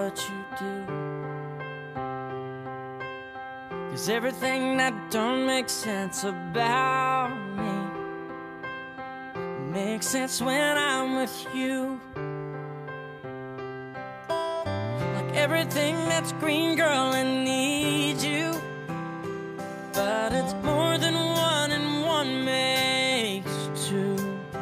what you do. 'Cause everything that don't make sense about me makes sense when I'm with you. Like everything that's green, girl, I need you. But it's more than one, and one makes two.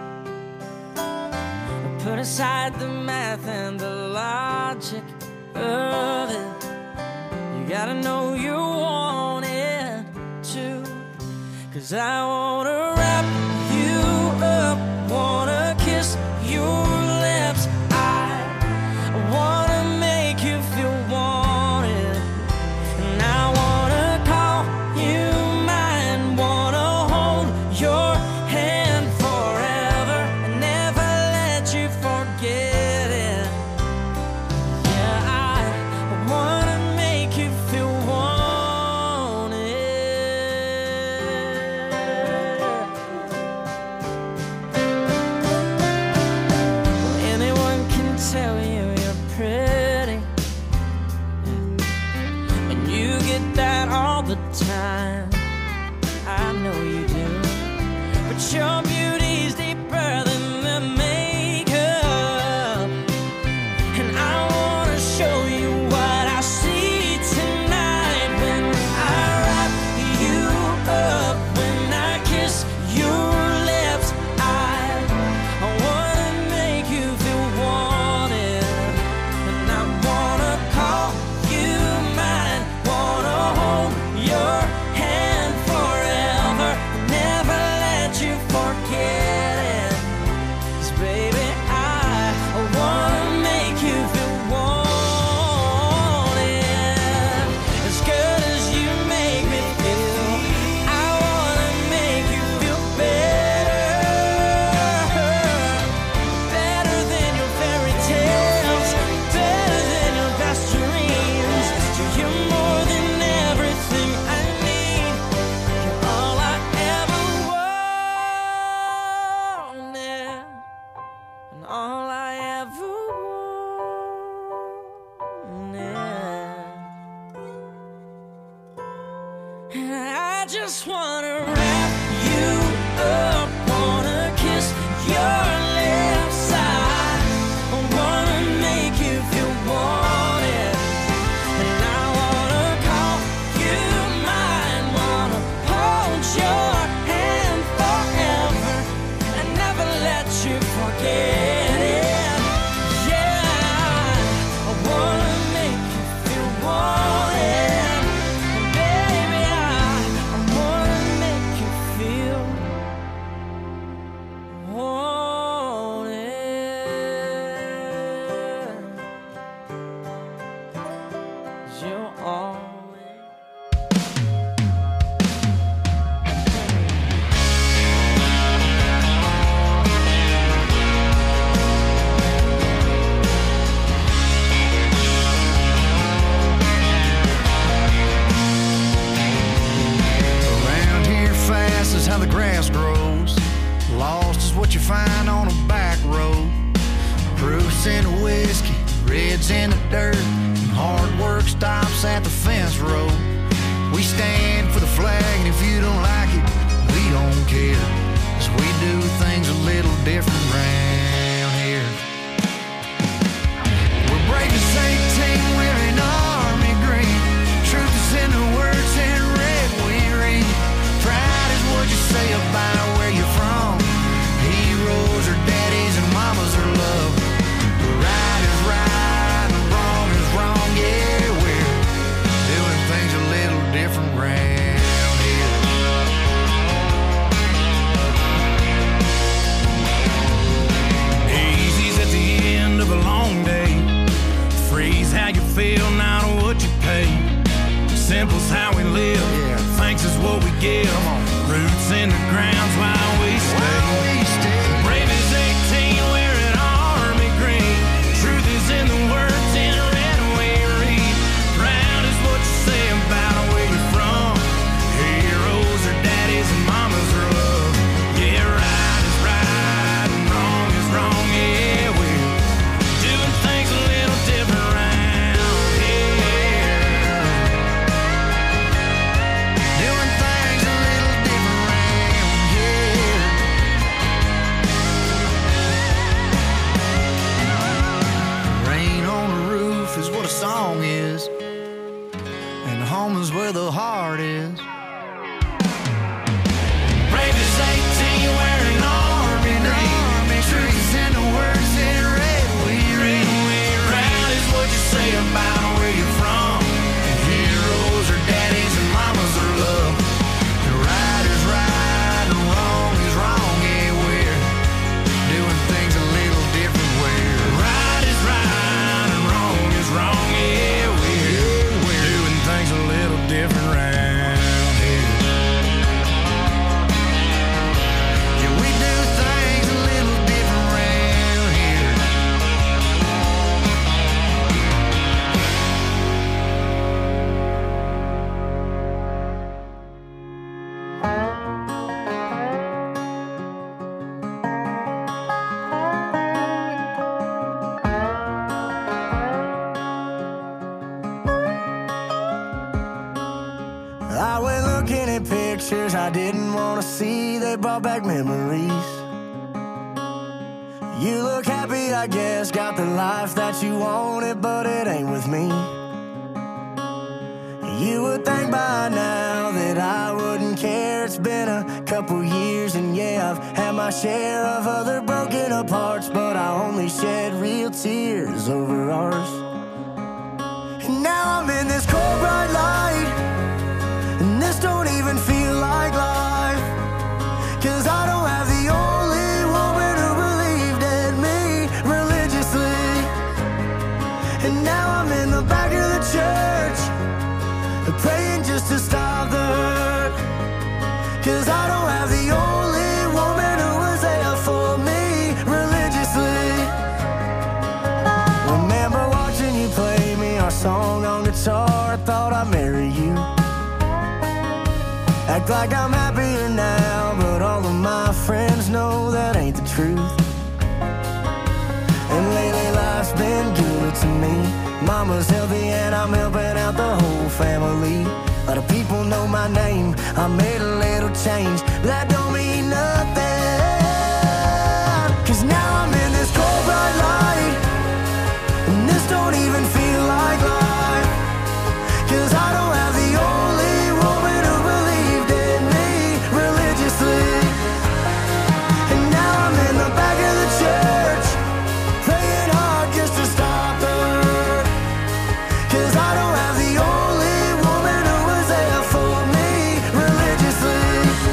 Put aside the math and the logic of it. You gotta know you want it too. 'Cause I wanna wrap you up, wanna kiss your lips. I wanna make you feel wanted, and I wanna call you mine, wanna hold your hand forever and never let you forget it. Yeah, I wanna make you feel wanted. Anyone can tell you you're pretty, and you get that all the time. I know you do, but your beauty's deeper than the makeup, and I wanna show you what I see tonight when I wrap you up, when I kiss your lips. I wanna make you feel wanted, and I wanna call you mine, wanna hold your hand forever, never let you forget it. 'Cause baby, I wanna make you feel wanted, as good as you make me feel. I wanna make you feel better, better than your fairy tales, better than your best dreams. You're more than everything I need. You're all I ever wanted, and all I ever wanted. And I just wanna wrap you up, wanna kiss your lips. I wanna make you feel wanted, and I wanna call you mine, wanna hold your hand forever and never let you forget it. Yeah, I wanna make you feel wanted, and baby, I wanna make you feel wanted. 'Cause you're always Around here fast is how the grass grows. Lost is what you find on a back road. Proofs in the whiskey, reds in the dirt, and hard work stops at the fence road. We stand for the flag, and if you don't like it, we don't care. 'Cause we do things a little different round here. We're brave as 18, wearing army green. Truth is in the words in red we read. Pride is what you say about where you're from. Heroes are daddies and mamas are love. Right is right and wrong is wrong. Yeah, we're doing things a little different round here. Easy's at the end of a long day. Freeze how you feel, not what you pay. Simple's how we live. Thanks is what we give. Roots in the ground's why we stay. Brave as 18, wearing army green. Truth is in the words in red we read. Proud is what you say about where you're from. Heroes are daddies and mamas are love. Yeah, right is right and wrong is wrong. Yeah, we're doing things a little different round where the heart is. Brave as 18, wearing army green. Truth in the words in red, we read. Proud is what you say about where you're from. Heroes are daddies and mamas are love. The right is right and wrong is wrong. Yeah, we're doing things a little different. Where right is right and wrong is wrong. Yeah, we're doing things a little different round here. Yeah, we do things a little different round here. I went looking at pictures I didn't want to see. They brought back memories. You look happy, I guess. Got the life that you wanted, but it ain't with me. You would think by now that I wouldn't care. It's been a couple years, and yeah, I've had my share of other broken aparts, but I only shed real tears over ours. And now I'm in this cold bright light, and this don't even feel like life. 'Cause I don't have the only woman who believed in me religiously. And now I'm in the back of the church, praying just to stop the hurt. 'Cause I don't have the only woman who was there for me religiously. Remember watching you play me our song on guitar. I thought I'd marry you. Act like I'm happier now, but all of my friends know that ain't the truth. And lately life's been good to me. Mama's healthy and I'm helping out the whole family. A lot of people know my name. I made a little change, but that don't mean nothing. 'Cause now I'm in this cold bright light, and this don't even feel like life. 'Cause I don't have the only woman who believed in me religiously. And now I'm in the back of the church, praying hard just to stop the hurt. 'Cause I don't have the only woman who was there for me religiously.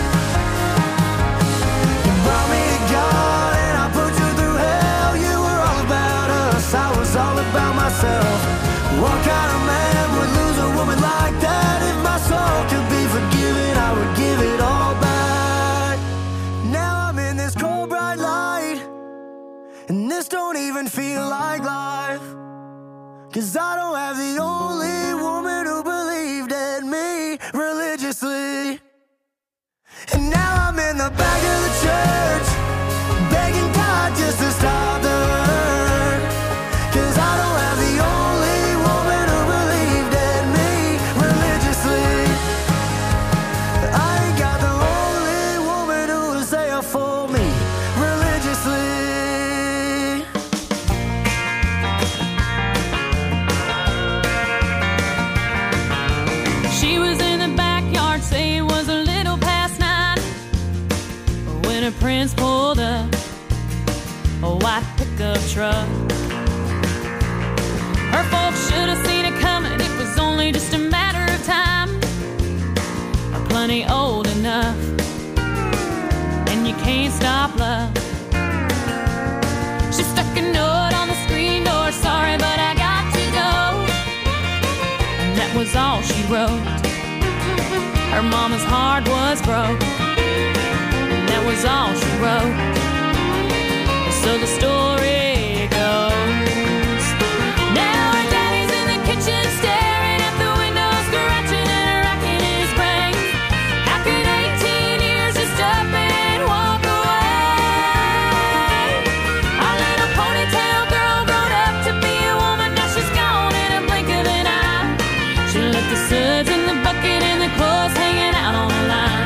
You brought me to God and I put you through hell. You were all about us, I was all about myself. What kind of man would lose a woman like that? If my soul could be forgiven, I would give it all back. Now I'm in this cold bright light, and this don't even feel like life. 'Cause I don't have the only woman who believed in me religiously. And now I'm in the back of the church, begging God just to stop the hurt. 'Cause I don't have the only woman who believed in me religiously. I ain't got the only woman who was there for me religiously. She was in the backyard, say it was a little past 9, when her prince pulled up a white pickup truck. Her folks should have seen it coming, it was only just a matter of time. Plenty old enough, and you can't stop love. She stuck a note on the screen door, sorry but I got to go. And that was all she wrote. Her mama's heart was broke, and that was all she wrote. So the story goes, now her daddy's in the kitchen staring at the window, scratching and racking his brain. How could 18 years just up and walk away? Our little ponytail girl grown up to be a woman, now she's gone in a blink of an eye. She left the suds in the bucket and the clothes hanging out on the line.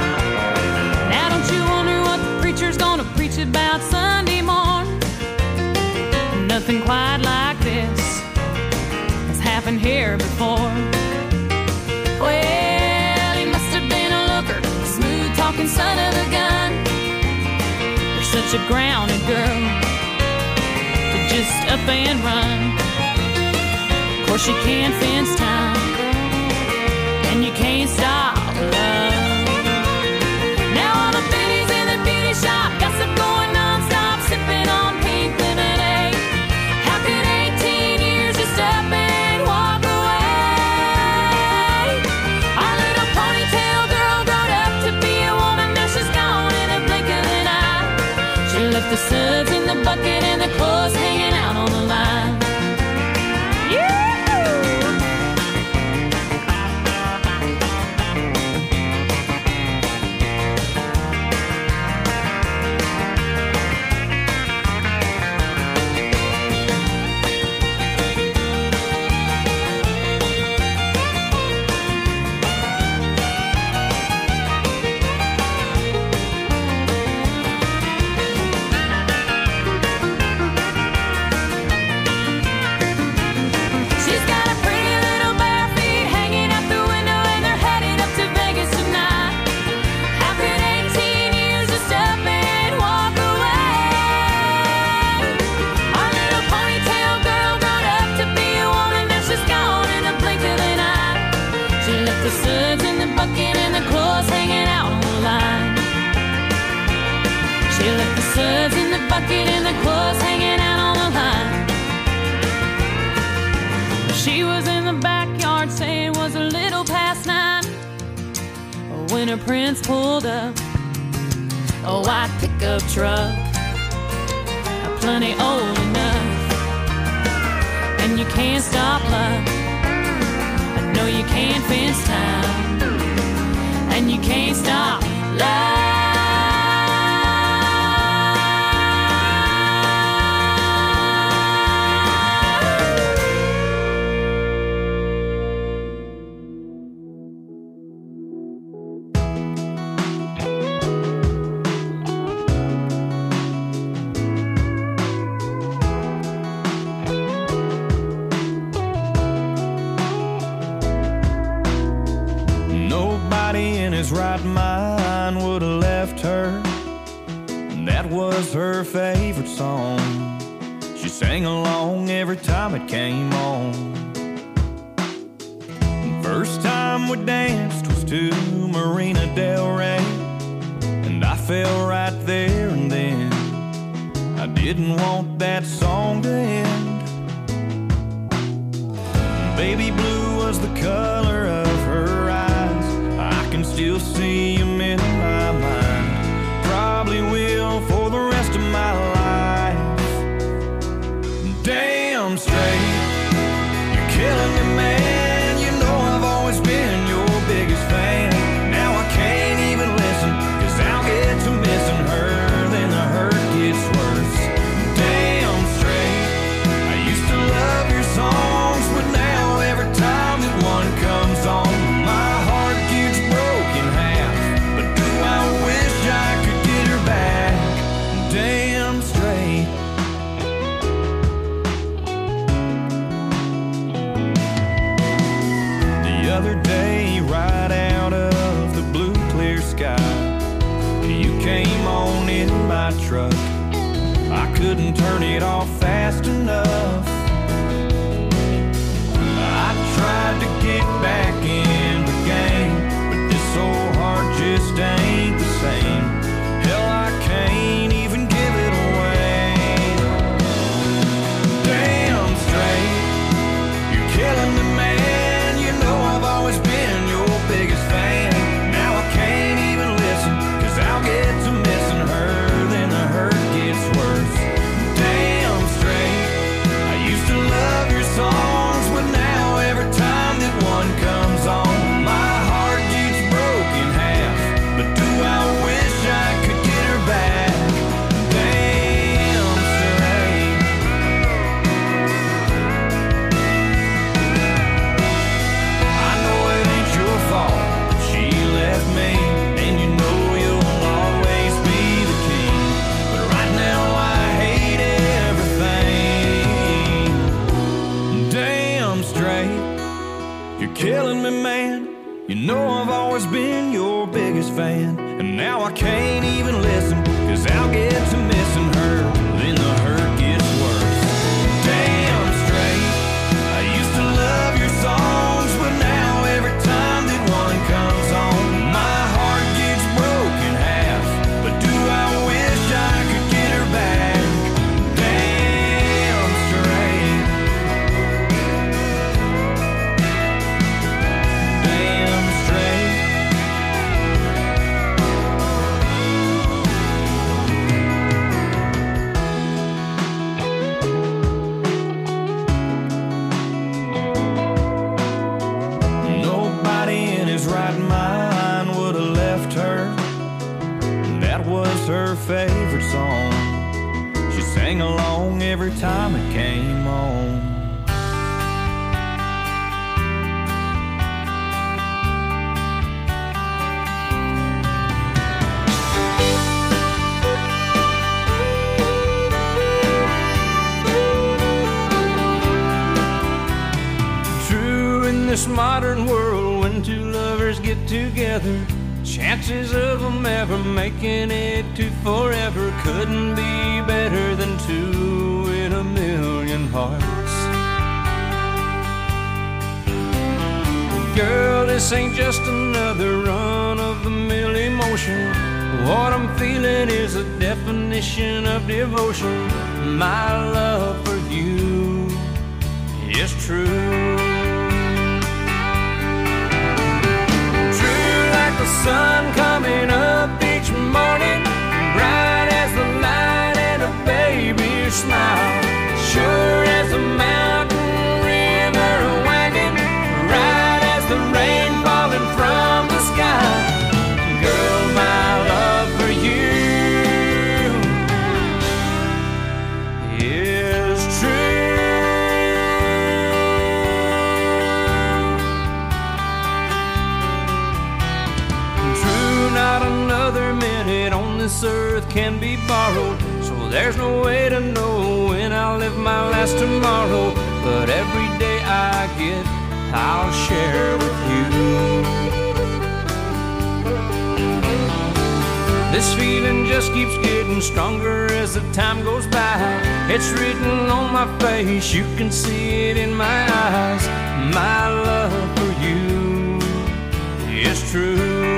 Now don't you wonder what the preacher's gonna preach about Sunday morning? a grounded girl to just up and run. Of course you can't fence time, and you can't stop love. Now all the biddies in the beauty shop gossip going non-stop, sipping on pink lemonade. How could 18 years just up and walk away? Our little ponytail girl grown up to be a woman, now she's gone in a blink of an eye. She left the suds in the bucket and the clothes hanging out on the line. The suds in the bucket and the clothes hanging out on the line. She left the suds in the bucket and the clothes hanging out on the line. She was in the backyard saying it was a little past 9 when her prince pulled up a white pickup truck, plenty old enough, and you can't stop love. No, you can't fence time, and you can't stop love. Right mind would have left her, and that was her favorite song. She sang along every time it came on. First time we danced was to Marina Del Rey, and I fell right there and then. I didn't want that song to end. Baby blue was the color of her eyes. I can still see him in my mind. Probably will for the rest of my life. Damn straight, you're killing me, man. You know I've always been your biggest fan. Now I can't even listen, 'cause I'll get to missing her, then the hurt gets worse. Damn straight, I used to love your songs, but now every time that one comes on, my heart gets broken half. But do I wish I could get her back? Damn straight. The other day, right out of the blue clear sky, you came on in my truck. I couldn't turn it off fast enough. I tried to get back in the game, but this old heart just ain't the same. Hell, I can't even give it away. Damn straight, you're killing me, man. You know I've always been your biggest fan. Now I can't even listen, 'cause I'll get to missing her, then the hurt gets worse. Damn straight, I used to love your songs, but now every time that one comes on, my heart gets broken half. But do I wish that was her favorite song. She sang along every time it came on. This modern world, when two lovers get together, chances of them ever making it to forever couldn't be better than two in a million hearts. Girl, this ain't just another run-of-the-mill emotion. What I'm feeling is a definition of devotion. My love for you is true. The sun coming up each morning, bright as the light and a baby's smile, sure as a mountain river winding, right as the rain falling from the sky. Girl, my love for you is true. Not another minute on this earth can be borrowed, so there's no way to know when I'll live my last tomorrow. But every day I get, I'll share with you. This feeling just keeps getting stronger as the time goes by. It's written on my face, you can see it in my eyes. My love for you is true.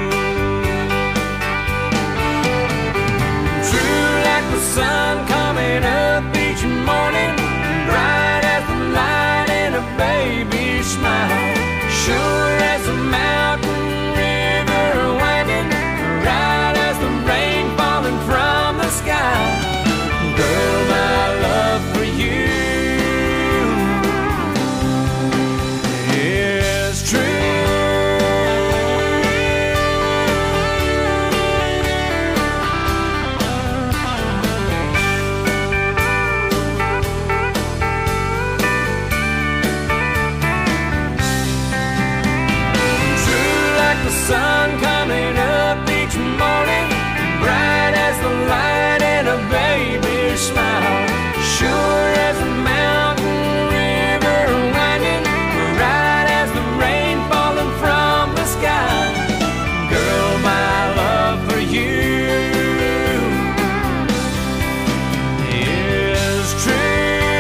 The sun coming up each morning, bright as the light and a baby's smile, sure as a mountain river winding, right as the rain falling from the sky. Girl, my love for you is true. Sun coming up each morning, bright as the light and a baby's smile, sure as a mountain river winding, right as the rain falling from the sky. Girl, my love for you is true.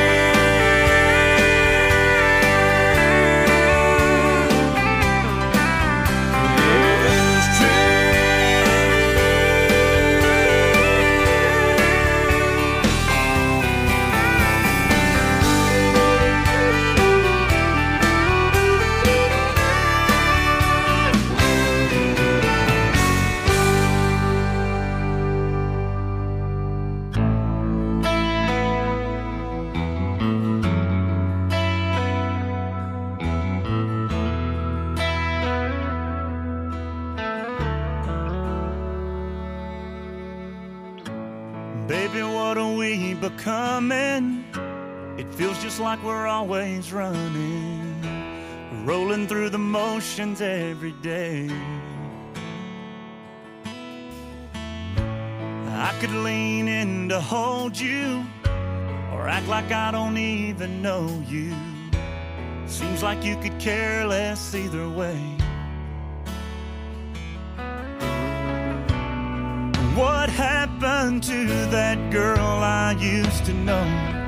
Baby, what are we becoming? It feels just like we're always running, rolling through the motions every day. I could lean in to hold you, or act like I don't even know you. Seems like you could care less either way. What happened to that girl I used to know?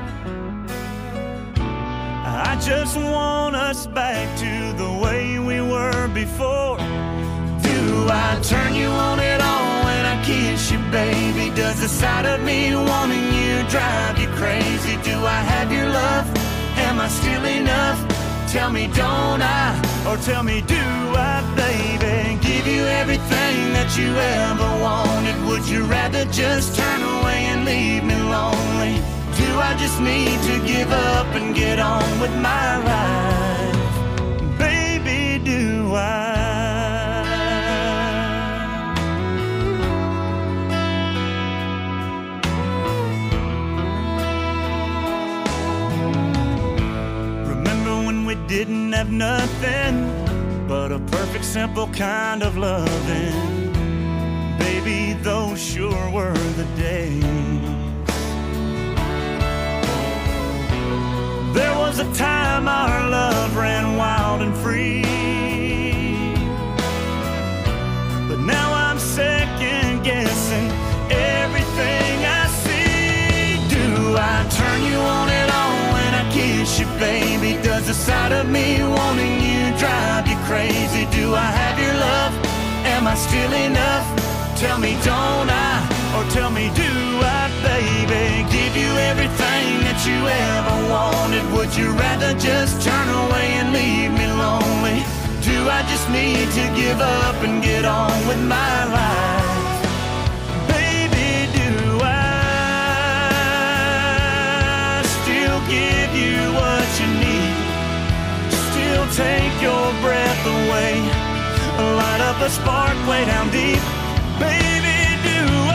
I just want us back to the way we were before. Do I turn you on at all when I kiss you, baby? Does the sight of me wanting you drive you crazy? Do I have your love? Am I still enough? Tell me, don't I? Or tell me, do I, baby? Give you everything that you ever wanted. Would you rather just turn away and leave me lonely? Do I just need to give up and get on with my life? Baby, do I? didn't have nothing but a perfect, simple kind of loving. Baby, those sure were the days. There was a time our love ran wild and free, but now I'm second guessing everything I see. Do I turn you on and on when I kiss you, baby? Does the sight of me wanting you drive you crazy? Do I have your love? Am I still enough? Tell me, don't I? Or tell me, do I, baby? Give you everything that you ever wanted. Would you rather just turn away and leave me lonely? Do I just need to give up and get on with my life? Baby, do I still give you what you need? Still take your breath away, light up a spark way down deep. Baby, do I?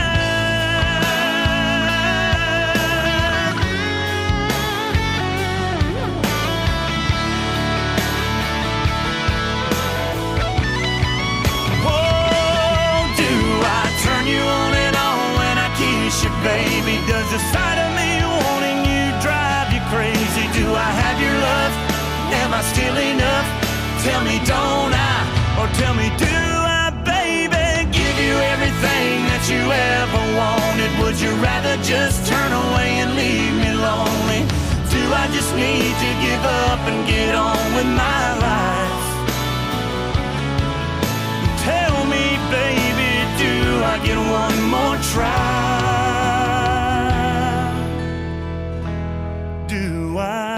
Oh, do I turn you on and on when I kiss you, baby? Does the sight of me wanting you drive you crazy? Do I have your love? Am I still enough? Tell me, don't I? Or tell me, do I, baby? You everything that you ever wanted. Would you rather just turn away and leave me lonely? Do I just need to give up and get on with my life? Tell me, baby, do I get one more try? Do I?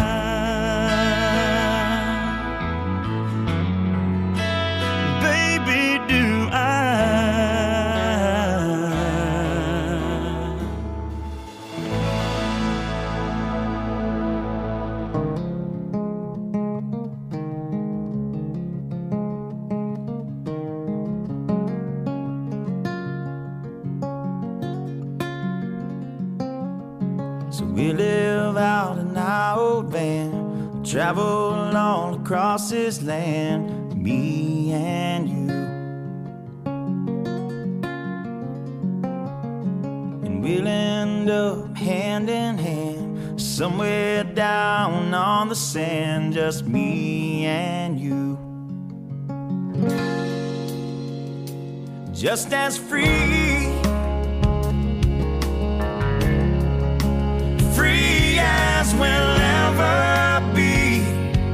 We live out in our old van, travel all across this land, me and you. And we'll end up hand in hand, somewhere down on the sand, just me and you. Just as free as we'll ever be,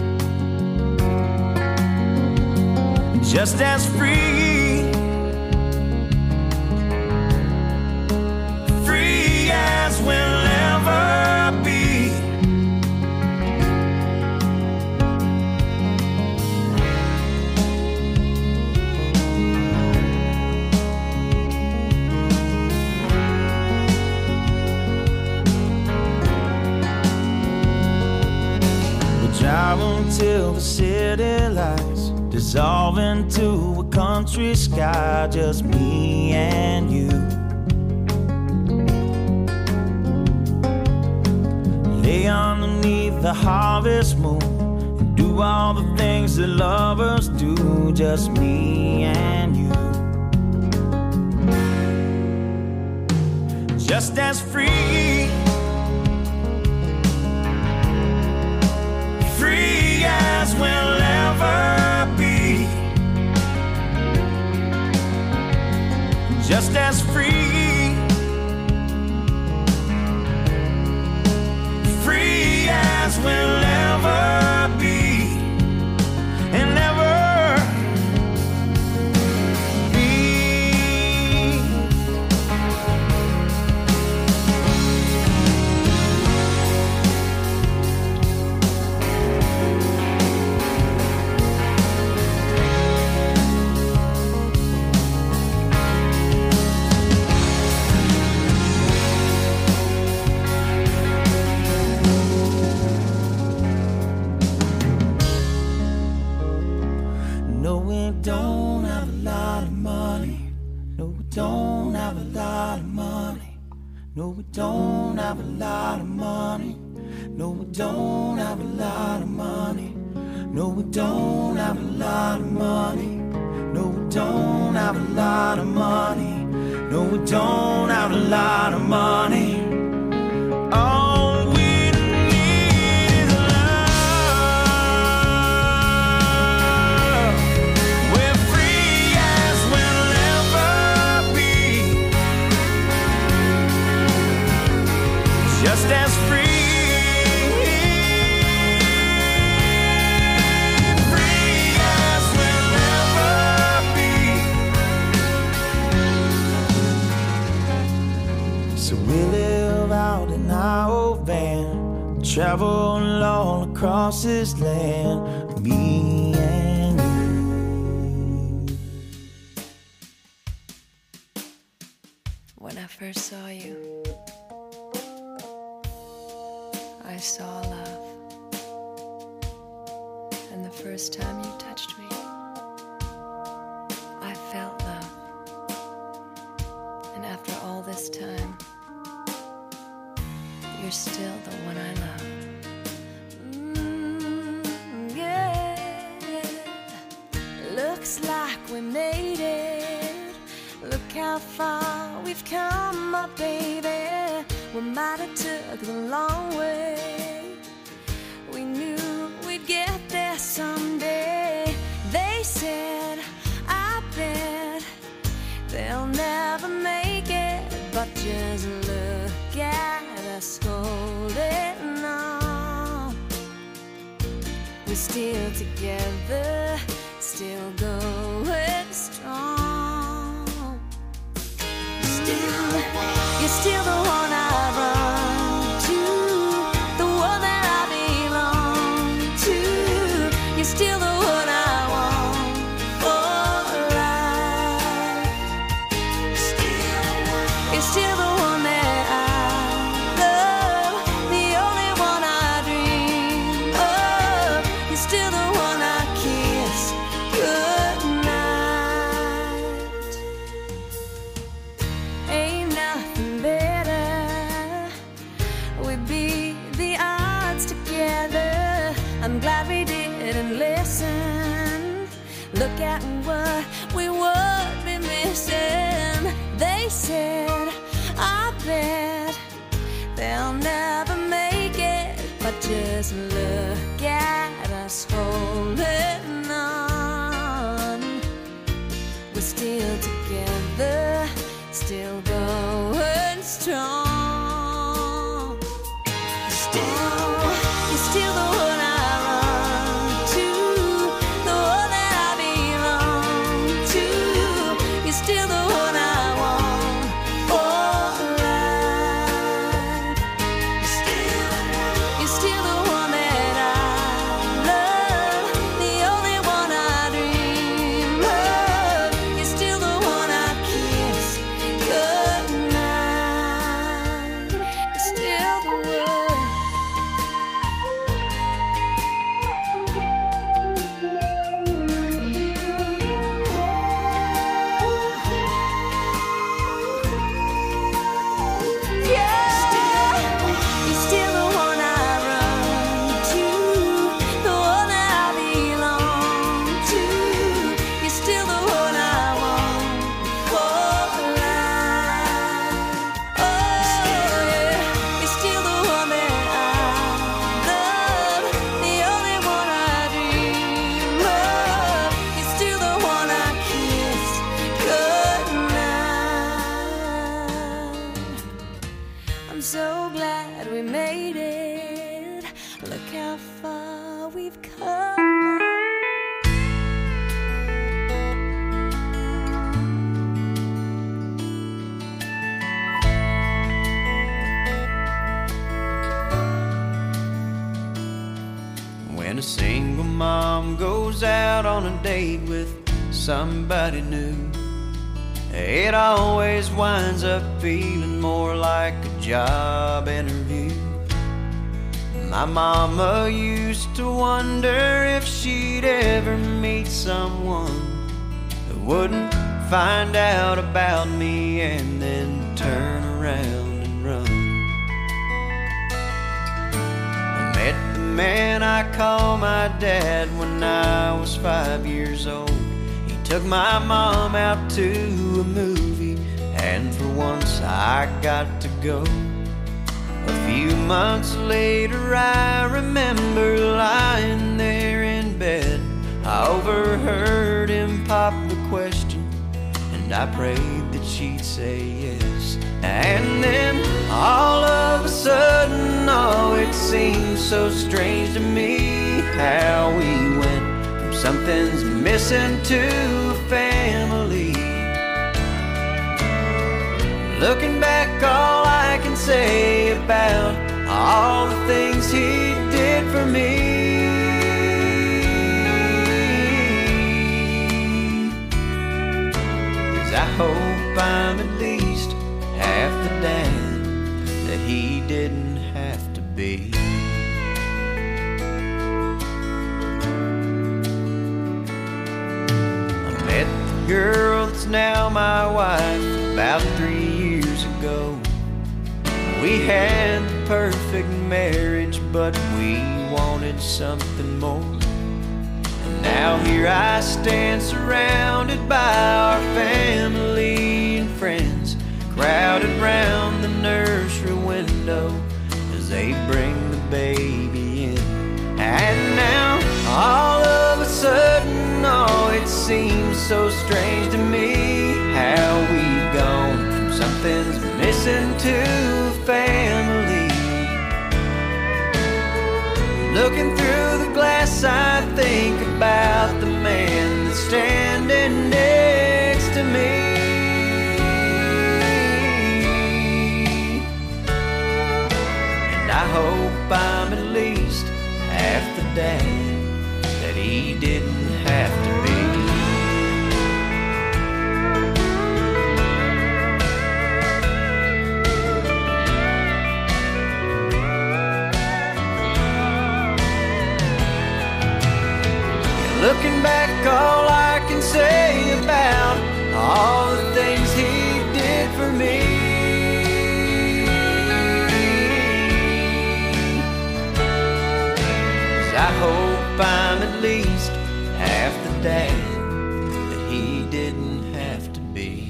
just as free, free as we'll ever be. Drive until the city lights dissolve into a country sky, just me and you. Lay underneath the harvest moon and do all the things that lovers do, just me and you. Just as free, free as we'll ever be, just as free, free as we'll ever be, and never be. don't have a lot of money. No, we don't have a lot of money. No, we don't have a lot of money. No, we don't have a lot of money. No, we don't have a lot of money. No, we don't have a lot of money. No, we don't have a lot of money. All we need is love. We're free as we'll ever be. Just as free. Travel all across this land, me and you. When I first saw you, I saw love. And the first time you touched me, I felt love. And after all this time, you're still the one I love. Looks like we made it. Look how far we've come, my baby. We might have took the long way. We knew we'd get there someday. They said, I bet they'll never make it. But just look at us holding on. We're still together, still going strong. You're still the one I run to, the one that I belong to. You're still the one I want for life. You're still the one that I love, the only one I dream of. You're still the one I kiss goodnight. Ain't nothing better. We beat the odds together. I'm glad we didn't listen. Look at what we would be missing. They said, I bet they'll never make it. But just look at us holding on. We're still together, still going strong. You're still the one I run to, the one that I belong to. You're still the one I want for life. You're still the one that I love, the only one I dream of. You're still the one I kiss goodnight. You're still the one. You're still the one I run to, the one that I belong to. You're still the one I want for life. Oh yeah, you're still the one that I love, the only one I dream of. You're still the one I kiss goodnight. I'm so glad we made it. Look how far we've come. When a single mom goes out on a date with somebody new, it always winds up feeling more like a job interview. My mama used to wonder if she'd ever meet someone who wouldn't find out about me and then turn around and run. I met the man I call my dad when I was 5 years old. He took my mom out to a movie, and for once I got to go. A few months later I remember lying there in bed. I overheard him pop the question, and I prayed that she'd say yes. And then all of a sudden, oh, it seemed so strange to me how we went from something's missing to a family. Looking back, all I can say about all the things he did for me is I hope I'm at least half the dad that he didn't have to be. I met the girl that's now my wife about 3 years ago. We had the perfect marriage, but we wanted something more. And now here I stand surrounded by our family and friends, crowded round the nursery window as they bring the baby in. And now all of a sudden, oh, it seems so strange to me how we've gone from something's missing to a family. Looking through the glass, I think about the man that's standing next to me. And I hope I'm at least half the dad that he didn't have to be. Looking back, all I can say about all the things he did for me is I hope I'm at least half the dad that he didn't have to be,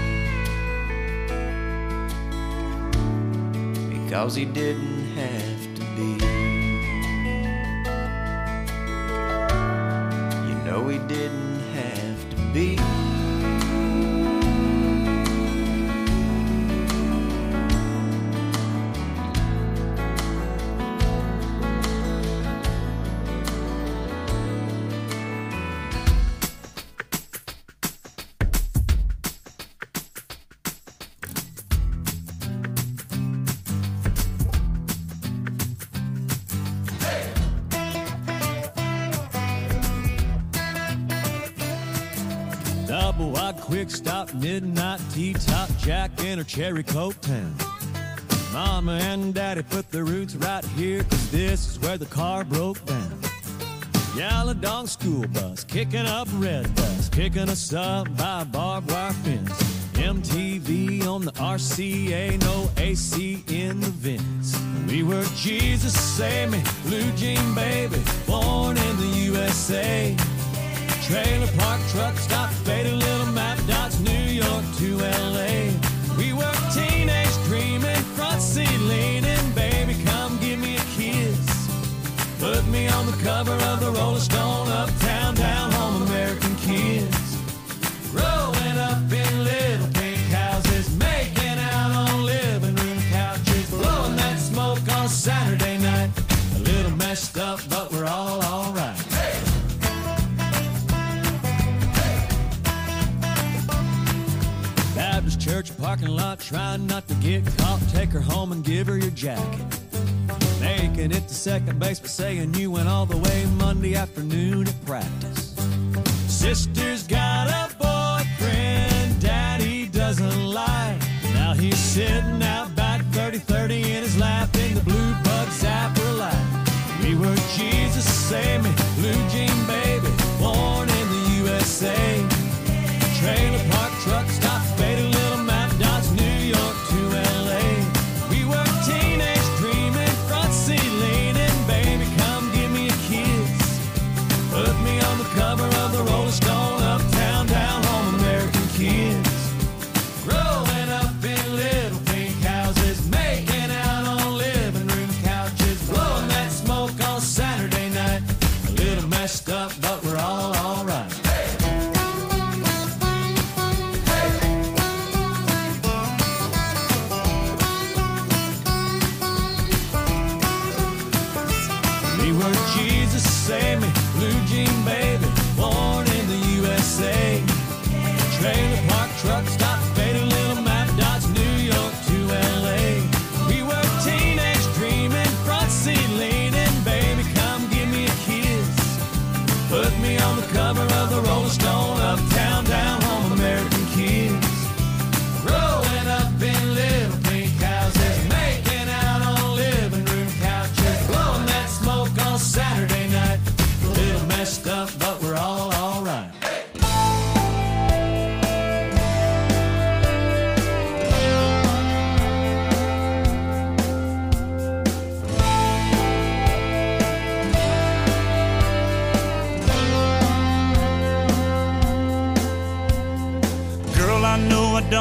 because he didn't have to be. No, he didn't have to be. Double-wide quick stop, midnight tea top, Jack in her cherry coke town. Mama and Daddy put their roots right here, 'cause this is where the car broke down. Yellow dog school bus, kicking up red bus, picking us up by a barbed wire fence. MTV on the RCA, no AC in the vents. We were Jesus Save Me, Blue Jean Baby, born in the USA. Trailer park truck stop, faded little map dots, New York to LA. We were teenage dreaming, front seat leaning, baby come give me a kiss. Put me on the cover of the Rolling Stone, uptown, down home, American kids. Rolling up in little pink houses, making out on living room couches, blowing that smoke on Saturday night. A little messed up, but we're all alright. Baptist church parking lot, trying not to get caught. Take her home and give her your jacket. Making it to second base, but saying you went all the way Monday afternoon at practice. Sister's got a boyfriend Daddy doesn't like. Now he's sitting out back 30-30 in his lap in the blue bug zapper light. We were Jesus Save Me, Blue Jean Baby, born in the USA. Trailer park truck stop, faded little map dots, New York to LA. We were teenage dreaming, front seat leaning, baby come give me a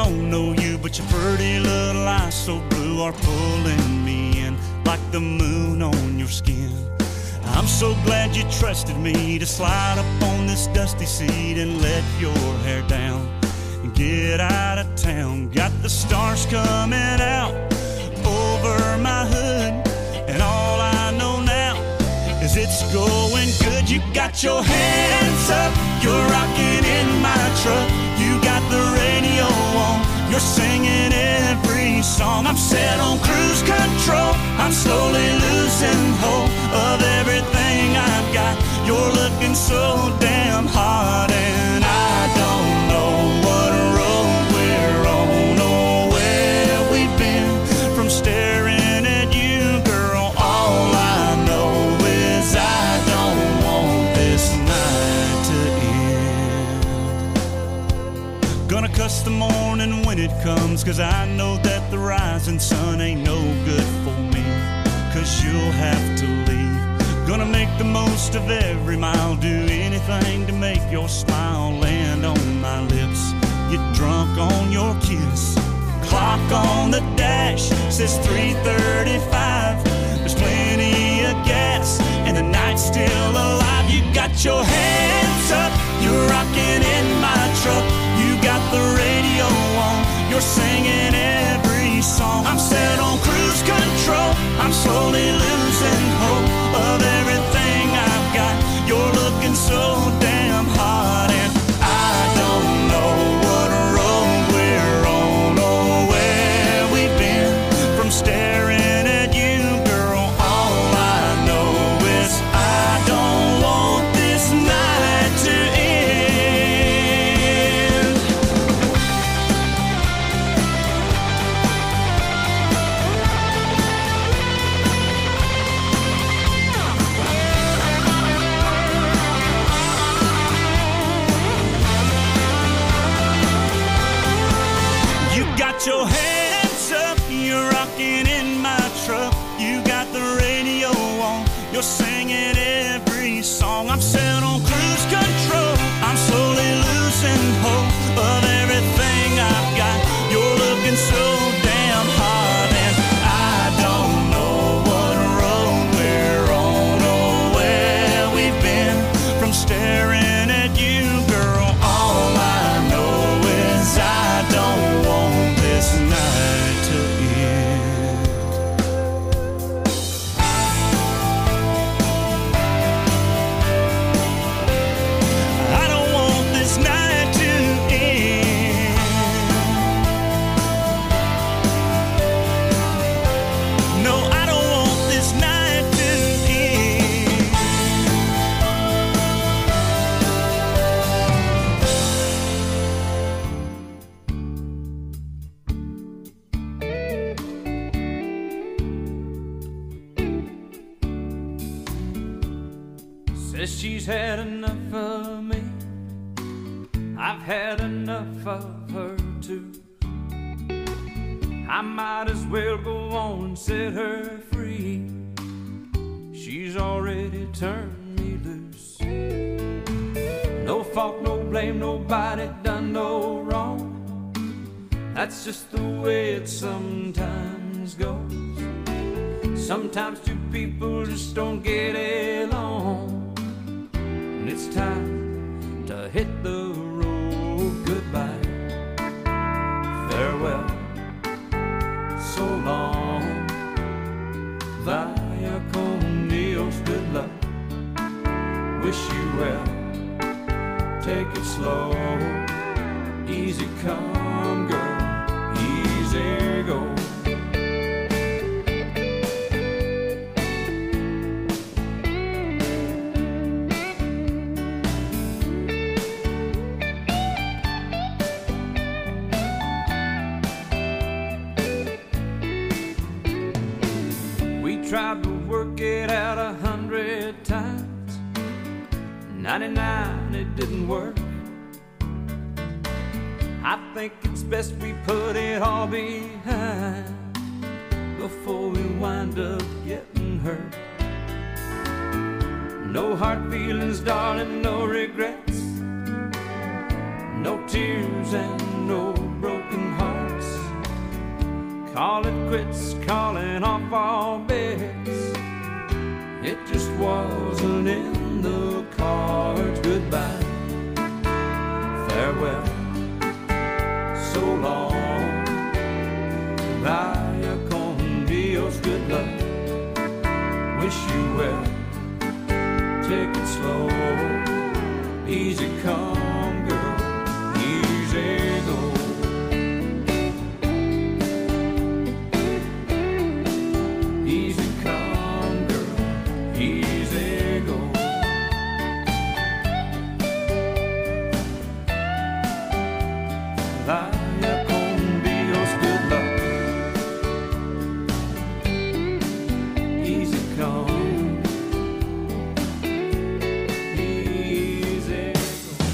don't know you, but your pretty little eyes so blue are pulling me in like the moon on your skin. I'm so glad you trusted me to slide up on this dusty seat and let your hair down and get out of town. Got the stars coming out over my hood, and all I know now is it's going good. You got your hands up, you're rocking in my truck. You got the radio on, you're singing every song. I'm set on cruise control, I'm slowly losing hope of everything I've got. You're looking so damn hot, and I don't know what road we're on or where we've been from staring at you, girl. All I know is I don't want this night to end. Gonna cuss the morning when it comes, 'cause I know that the rising sun ain't no good for me, 'cause you'll have to leave. Gonna make the most of every mile, do anything to make your smile land on my lips. Get drunk on your kiss. Clock on the dash says 3:35. There's plenty of gas and the night's still alive. You got your hands up, you're rocking in my truck. You got the radio on, you're singing every song. I'm set on cruise control, I'm slowly losing hope of everything I've got. You're looking so damn hot, and I don't know what road we're on or where we've been from staring at you, girl. All I know is I don't want this night to end. You got your hands up, you're rocking in my truck. You got the radio on, you're singing every song. I'm set on cruise control, I'm slowly losing hope of everything I've got. You're looking so damn hot, and I don't know what road we're on or where we've been from staring at you, girl. All I know is I don't want this night to end. I don't want this night to end. No, I don't want this night to end. Says she's had enough of me, I've had enough of her too. I might as well go on and set her free. She's already turned me loose. No fault, no blame, nobody done no wrong. That's just the way it sometimes goes. Sometimes two people just don't get along, and it's time to hit the road. Goodbye, farewell, so long, via con Dios, good luck, wish you well, take it slow, easy come, girl, easy go. Tried to work it out 100 times, 99 it didn't work. I think it's best we put it all behind before we wind up getting hurt. No hard feelings, darling, no regrets, no tears and no broken hearts. call it quits, calling off all bets. It just wasn't in the cards. Goodbye, farewell, so long. Vaya con Dios, good luck. Wish you well. Take it slow. Easy come, girl. Easy go. Easy come, girl. Easy go. Vaya con Dios, good luck. Easy come. Easy go.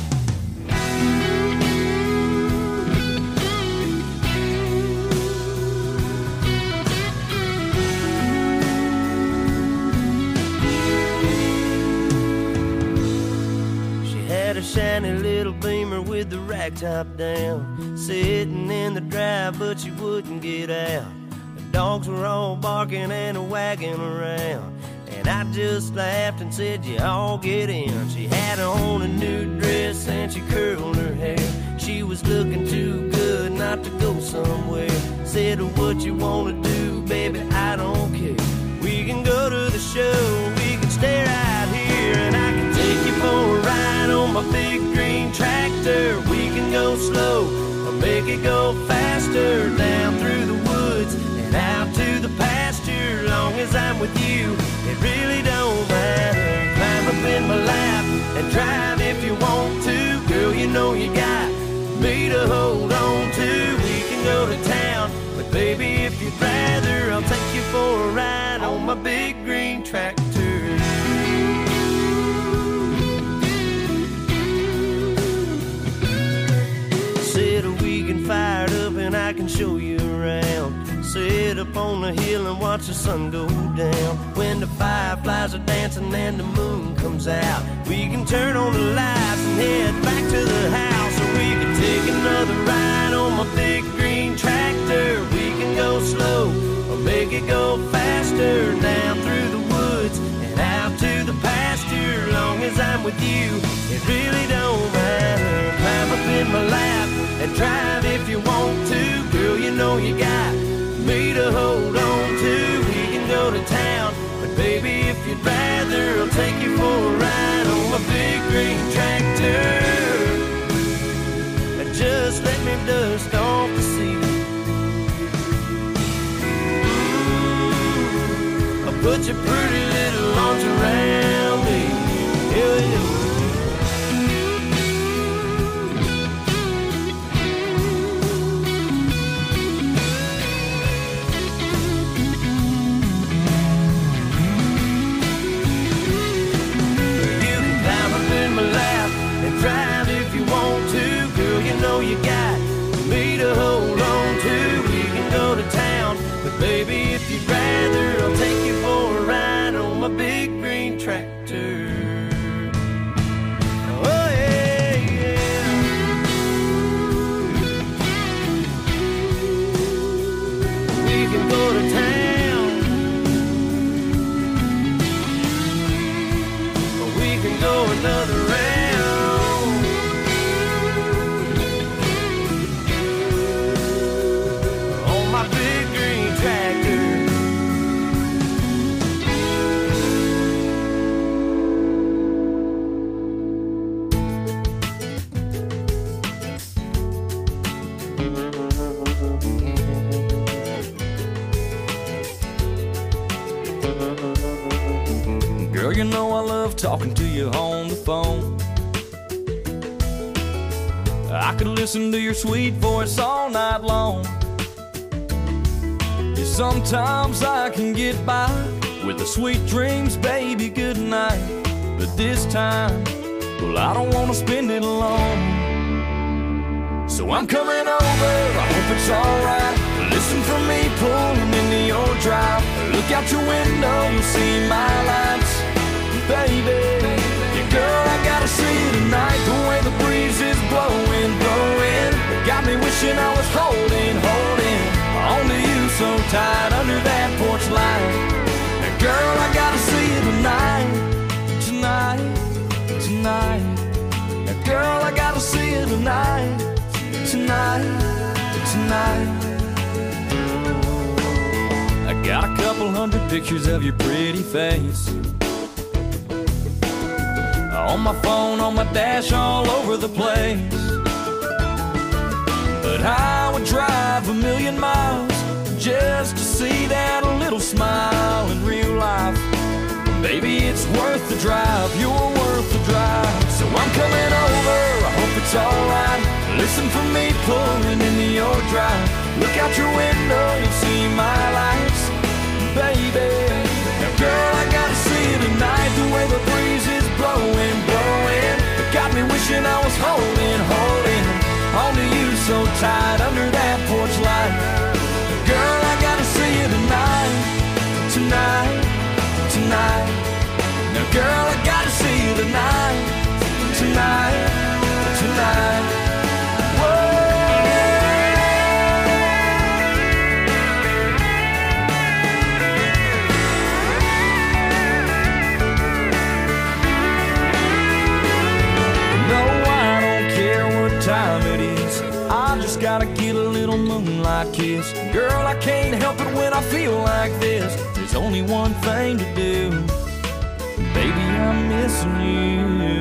She had a shiny little Beamer with the rack top down, sitting in the drive, but she wouldn't get out. The dogs were all barking and wagging around, and I just laughed and said, "You all get in." She had on a new dress and she curled her hair. She was looking too good not to go somewhere. Said, "What you wanna do, baby, I don't care. We can go to the show, we can stay right here, and I can take you for a ride on my big green tractor. We can go slow or make it go faster, down through the woods and out to the pasture. Long as I'm with you, it really don't matter. Climb up in my lap and drive if you want to. Girl, you know you got me to hold on to. We can go to town, but baby, if you'd rather, I'll take you for a ride on my big green tractor. Said we can fire it up and I can show you around. Sit up on the hill and watch the sun go down. When the fireflies are dancing and the moon comes out, we can turn on the lights and head back to the house. Or we can take another ride on my big green tractor. We can go slow or make it go faster, down through the woods and out to the pasture. Long as I'm with you, it really don't matter. Climb up in my lap and drive if you want to. Girl, you know you got me to hold on to. We can go to town, but baby, if you'd rather, I'll take you for a ride on my big green tractor. And just let me dust off the seat. I'll put your pretty little arms around me. Yeah, yeah. Drive if you want to, girl, you know you got me to hold on to. We can go to town, but baby, if you'd rather, I'll take you for a ride on my big green tractor. Oh yeah, yeah. We can go to town, or we can go another round. Girl, you know I love talking to you on the phone. I could listen to your sweet voice all night long. Yeah, sometimes I can get by with the sweet dreams, baby, good night. But this time, well, I don't want to spend it alone. So I'm coming over, I hope it's alright. Listen for me pulling into your drive. Look out your window, you'll see my lights. Baby, yeah, girl, I gotta see you tonight. The way the breeze is blowing, blowing, got me wishing I was holding on to you so under that porch light. Now girl, I gotta see you tonight, tonight, tonight. Now girl, I gotta see you tonight, tonight, tonight. I got a couple hundred pictures of your pretty face on my phone, on my dash, all over the place. But I would drive 1,000,000 miles just to see that little smile in real life. Baby, it's worth the drive, you're worth the drive. So I'm coming over, I hope it's alright. Listen for me pulling into your drive. Look out your window, you'll see my lights, baby. Now girl, I gotta see you tonight. The way the breeze is blowing, blowing, it got me wishing I was holding, holding onto you so tight under that porch light. Girl, I gotta see you tonight, tonight, tonight. Now girl, I gotta see you tonight, tonight, tonight. Time it is, I just gotta get a little moonlight kiss. Girl, I can't help it when I feel like this. There's only one thing to do, baby, I'm missing you.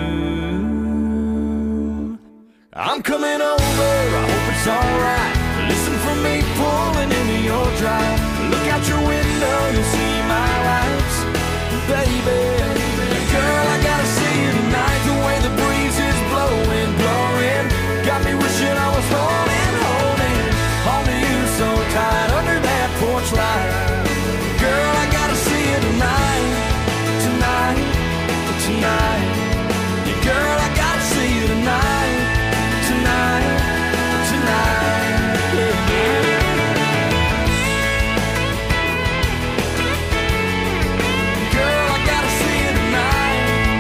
I'm coming over, I hope it's alright. Listen for me pulling into your drive. Look out your window, you'll see my lights, baby. Girl, I gotta see you tonight. The way the breeze is blowing, blowing, got me wishing I was holding, holding onto you so tight under that porch light. Girl, I gotta see you tonight, tonight, tonight. Yeah, girl, I gotta see you tonight, tonight, tonight. Yeah, yeah. Girl, I gotta see you tonight.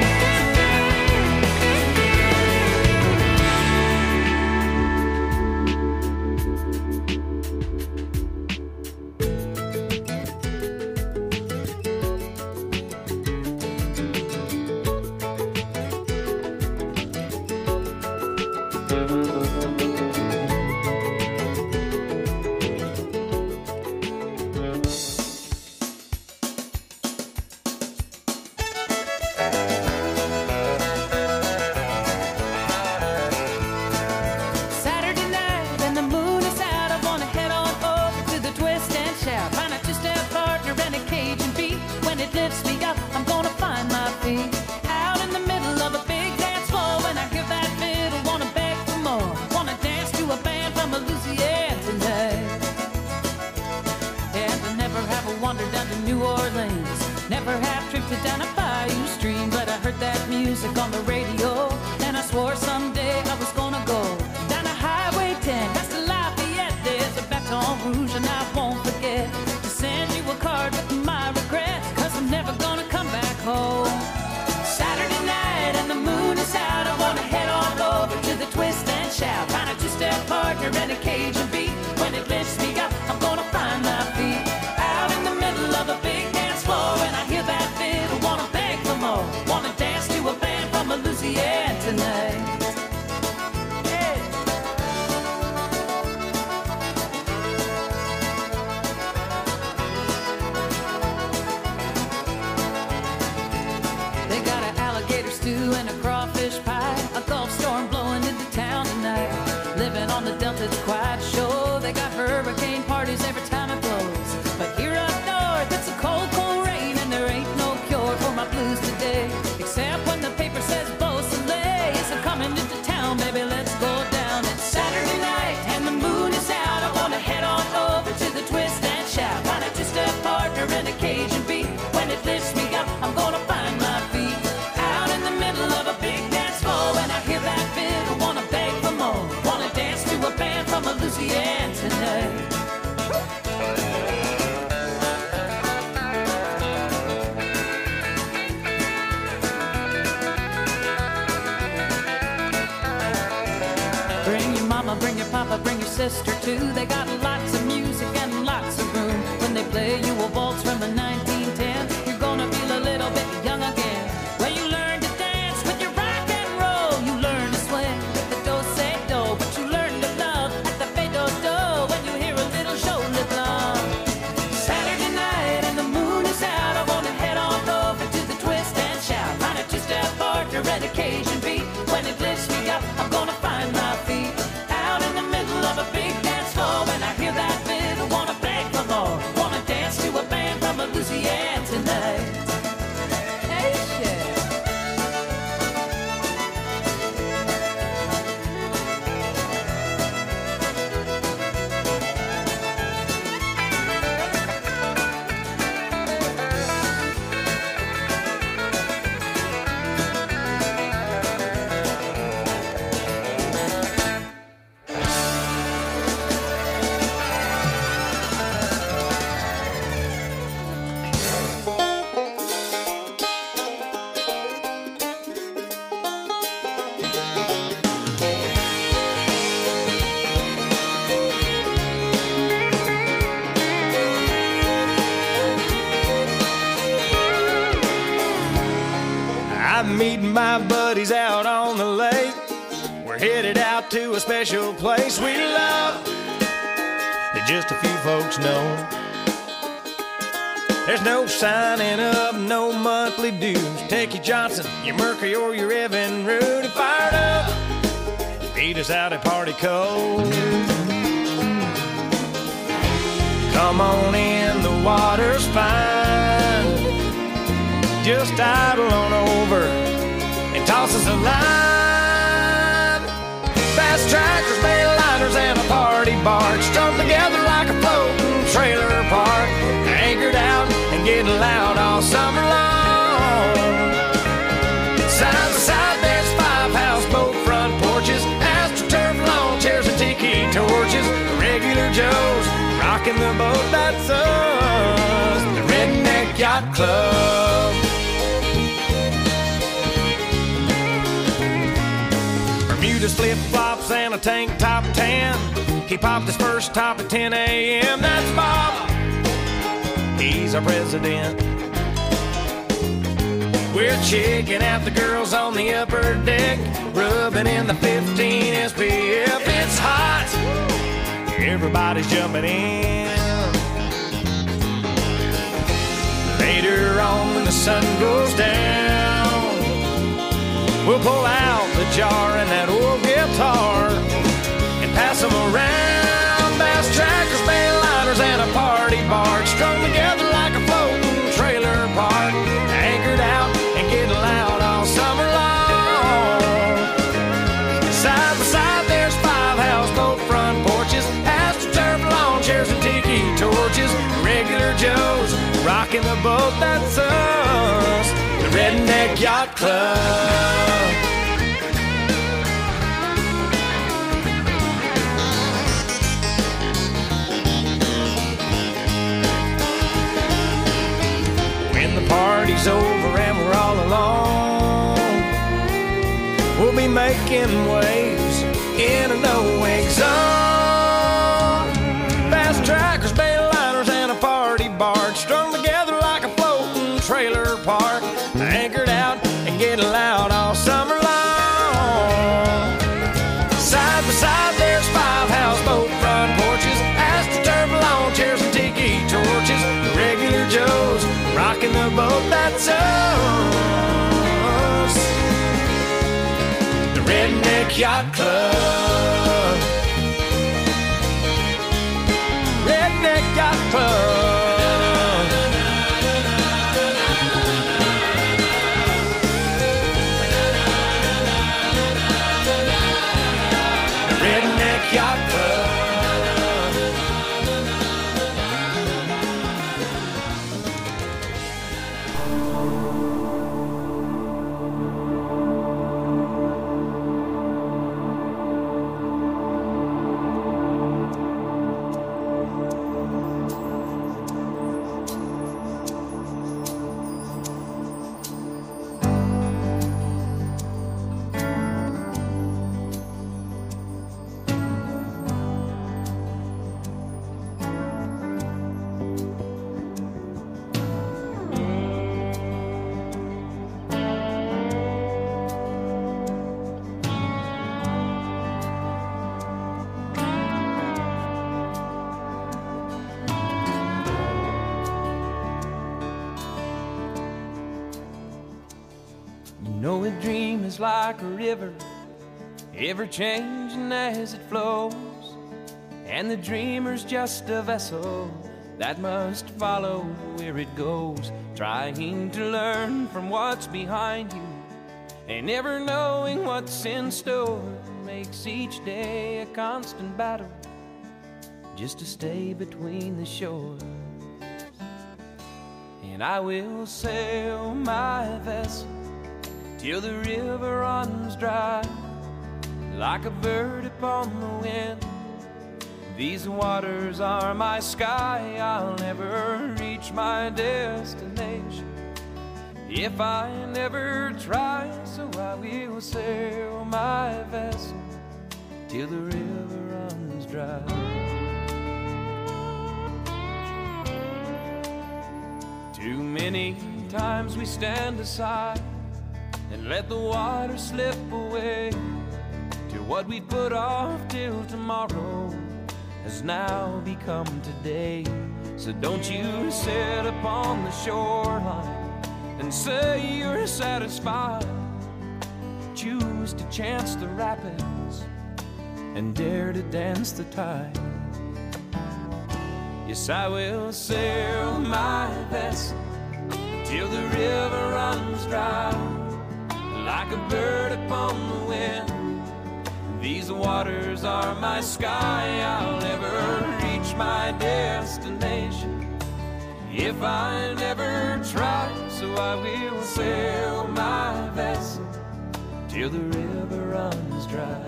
Saturday night and the moon is out. I wanna head on over to the twist and shout. Find a two-step partner and a Cajun beat. When it lifts me up, I'm gonna find my feet. Out in the middle of a big dance floor. When I hear that fiddle, wanna beg for more. Wanna dance to a band from Louisiana tonight. And I never have wandered down to New Orleans. Never have drifted down a bayou stream. But I heard that music on the radio, and I swore someday I was gonna go down a Highway 10 past the Lafayette. There's a Baton Rouge, and I won't forget to send you a card with my regrets, 'cause I'm never gonna come back home. Saturday night and the moon is out. I wanna head on over to the twist and shout. Find a two-step partner and a Cajun beat. When it lifts me up, I'm gonna find my feet. Out in the middle of a big dance floor, and I hear that fiddle, wanna beg for more. Wanna dance to a band from Louisiana tonight. Yeah. They got an alligator stew and a crawfish pie. A Gulf storm blowing into town tonight. Living on the Delta, it's quite a show. They got hurricane parties every time it blows. But here up north, it's a cold, cold rain, and there ain't no cure for my blues today. Except when the paper says Beausoleil is coming into town, baby, let's go down. It's Saturday night and the moon is out. I wanna head on over to the twist and shout. Find a two-step partner and a Cajun beat. When it lifts me up, I'm gonna find my feet. Out in the middle of a big dance floor, and I hear that fiddle, wanna beg for more. Wanna dance to a band from Louisiana tonight. Bring your mama, bring your papa, bring your sister too. They got lots of music and lots of room. When they play you a waltz from the 1910. You're gonna feel a little bit young again. When you learn to dance with your rock and roll, you learn to swing with the do-say-do, but you learn to love at the fade-do-do when you hear a little shoulder glove. Saturday night and the moon is out, I wanna head on over to the twist and shout. Find a two-step partner and occasion beat. When it lifts me up, I'm gonna find my feet out in the middle of a big dance floor. When I hear that fiddle, wanna beg for more, wanna dance to a band from Louisiana tonight. Hey, shit. I'm meeting my buddies out on the lake. We're headed out to a special place we love that just a few folks know. There's no signing up, no monthly dues. Take your Johnson, your Mercury, or your Evan Rude. Fired up, meet us out at Party Cove. Come on in, the water's fine. Just idle on over and toss us a line. Fast tractors, bayliners, and a party barge strung together like a floating trailer park. Anchored out and getting loud all summer long. Side by side there's 5 houseboat front porches, AstroTurf lawn chairs and tiki torches. Regular Joes rocking the boat, that's us, the Redneck Yacht Club. Bermuda's flip-flops and a tank top tan. He popped his first top at 10 a.m. That's Bob, he's our president. We're checking out the girls on the upper deck, rubbing in the 15 SPF. It's hot, everybody's jumping in. Later on when the sun goes down, we'll pull out the jar and that old guitar and pass them around. Bass trackers, bayliners, and a party barge strung together like a floating trailer park. Anchored out and getting loud all summer long. Side by side there's 5 houseboat front porches, AstroTurf lawn chairs and tiki torches. Regular Joes rocking the boat, that's us, the Redneck Yacht Club. When the party's over and we're all alone, we'll be making waves in a no-wake zone. Fast trackers, bayliners, and a party barge strung together like a floating trailer park. Anchored out and getting loud all summer long. Side by side there's 5 houseboat front porches, AstroTurf lawn chairs and tiki torches. Regular Joes rocking the boat, that's us, the Redneck Yacht Club. Redneck Yacht Club. Redneck Yacht Club. know a dream is like a river, ever changing as it flows, and the dreamer's just a vessel that must follow where it goes, trying to learn from what's behind you and never knowing what's in store makes each day a constant battle just to stay between the shores. And I will sail my vessel till the river runs dry, like a bird upon the wind. These waters are my sky, I'll never reach my destination if I never try. So I will sail my vessel till the river runs dry. Too many times we stand aside and let the water slip away till what we put off till tomorrow has now become today. So don't you sit upon the shoreline and say you're satisfied. Choose to chance the rapids and dare to dance the tide. Yes, I will sail my vessel till the river runs dry, like a bird upon the wind. These waters are my sky, I'll never reach my destination if I never try. So I will sail my vessel till the river runs dry.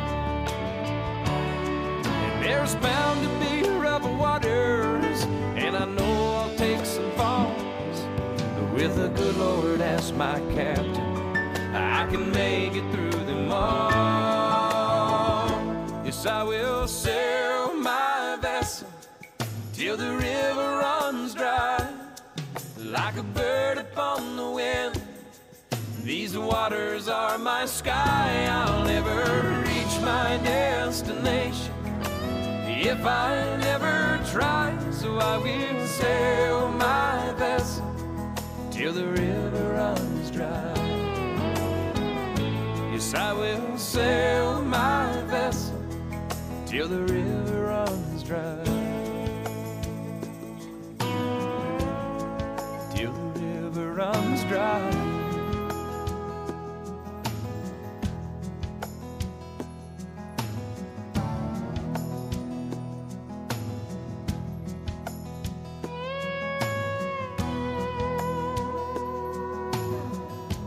And there's bound to be rough waters, and I know I'll take some falls, but with the good Lord as my captain, I can make it through them all. Yes, I will sail my vessel till the river runs dry, like a bird upon the wind. These waters are my sky, I'll never reach my destination if I never try. So I will sail my vessel till the river runs dry. Yes, I will sail my vessel till the river runs dry. Till the river runs dry.